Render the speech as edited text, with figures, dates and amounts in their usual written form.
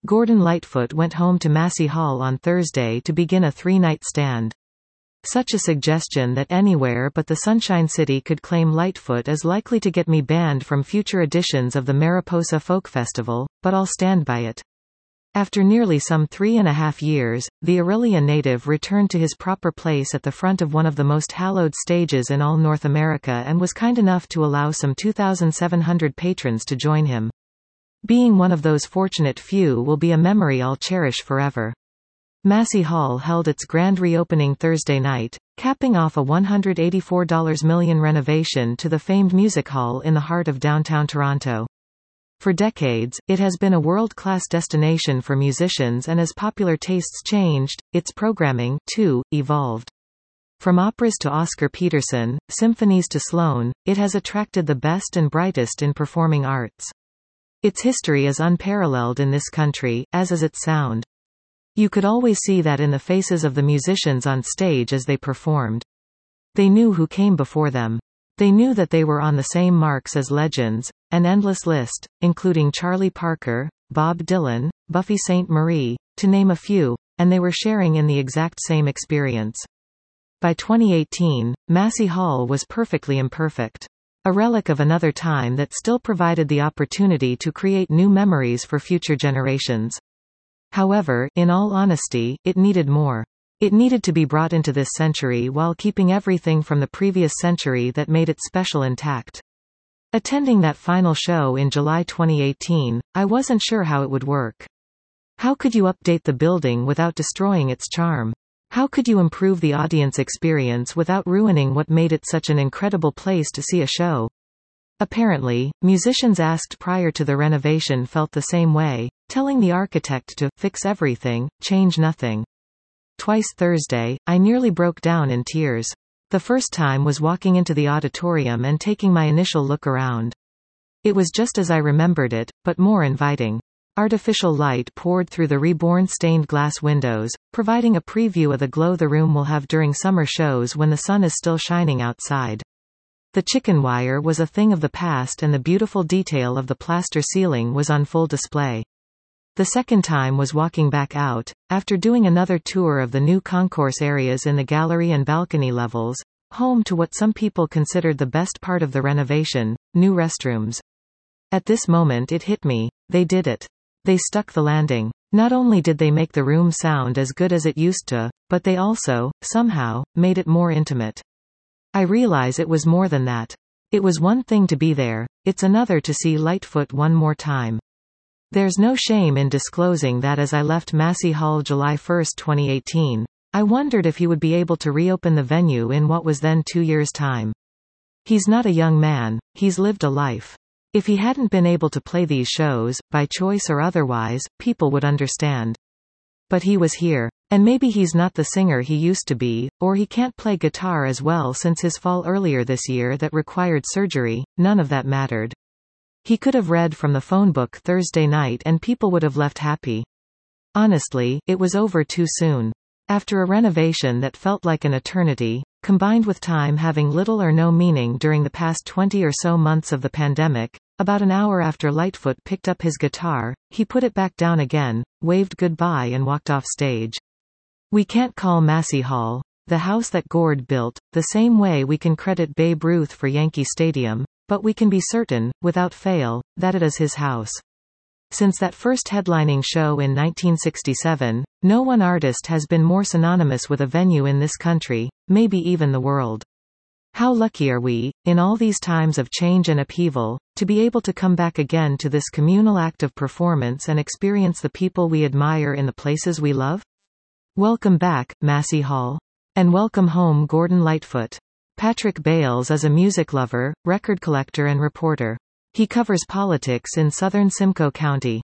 Gordon Lightfoot went home to Massey Hall on Thursday to begin a three-night stand. Such a suggestion that anywhere but the Sunshine City could claim Lightfoot is likely to get me banned from future editions of the Mariposa Folk Festival, but I'll stand by it. After nearly some 3.5 years, the Orillia native returned to his proper place at the front of one of the most hallowed stages in all North America and was kind enough to allow some 2,700 patrons to join him. Being one of those fortunate few will be a memory I'll cherish forever. Massey Hall held its grand reopening Thursday night, capping off a $184 million renovation to the famed music hall in the heart of downtown Toronto. For decades, it has been a world-class destination for musicians, and as popular tastes changed, its programming, too, evolved. From operas to Oscar Peterson, symphonies to Sloan, it has attracted the best and brightest in performing arts. Its history is unparalleled in this country, as is its sound. You could always see that in the faces of the musicians on stage as they performed. They knew who came before them. They knew that they were on the same marks as legends, an endless list, including Charlie Parker, Bob Dylan, Buffy Sainte-Marie, to name a few, and they were sharing in the exact same experience. By 2018, Massey Hall was perfectly imperfect. A relic of another time that still provided the opportunity to create new memories for future generations. However, in all honesty, it needed more. It needed to be brought into this century while keeping everything from the previous century that made it special intact. Attending that final show in July 2018, I wasn't sure how it would work. How could you update the building without destroying its charm? How could you improve the audience experience without ruining what made it such an incredible place to see a show? Apparently, musicians asked prior to the renovation felt the same way, telling the architect to fix everything, change nothing. Twice Thursday, I nearly broke down in tears. The first time was walking into the auditorium and taking my initial look around. It was just as I remembered it, but more inviting. Artificial light poured through the reborn stained glass windows, providing a preview of the glow the room will have during summer shows when the sun is still shining outside. The chicken wire was a thing of the past, and the beautiful detail of the plaster ceiling was on full display. The second time was walking back out, after doing another tour of the new concourse areas in the gallery and balcony levels, home to what some people considered the best part of the renovation, new restrooms. At this moment it hit me, they did it. They stuck the landing. Not only did they make the room sound as good as it used to, but they also, somehow, made it more intimate. I realize it was more than that. It was one thing to be there, it's another to see Lightfoot one more time. There's no shame in disclosing that as I left Massey Hall July 1, 2018, I wondered if he would be able to reopen the venue in what was then 2 years' time. He's not a young man, he's lived a life. If he hadn't been able to play these shows, by choice or otherwise, people would understand. But he was here. And maybe he's not the singer he used to be, or he can't play guitar as well since his fall earlier this year that required surgery, none of that mattered. He could have read from the phone book Thursday night and people would have left happy. Honestly, it was over too soon. After a renovation that felt like an eternity, combined with time having little or no meaning during the past 20 or so months of the pandemic, about an hour after Lightfoot picked up his guitar, he put it back down again, waved goodbye and walked off stage. We can't call Massey Hall, the house that Gord built, the same way we can credit Babe Ruth for Yankee Stadium, but we can be certain, without fail, that it is his house. Since that first headlining show in 1967, no one artist has been more synonymous with a venue in this country, maybe even the world. How lucky are we, in all these times of change and upheaval, to be able to come back again to this communal act of performance and experience the people we admire in the places we love? Welcome back, Massey Hall. And welcome home, Gordon Lightfoot. Patrick Bales is a music lover, record collector and reporter. He covers politics in southern Simcoe County.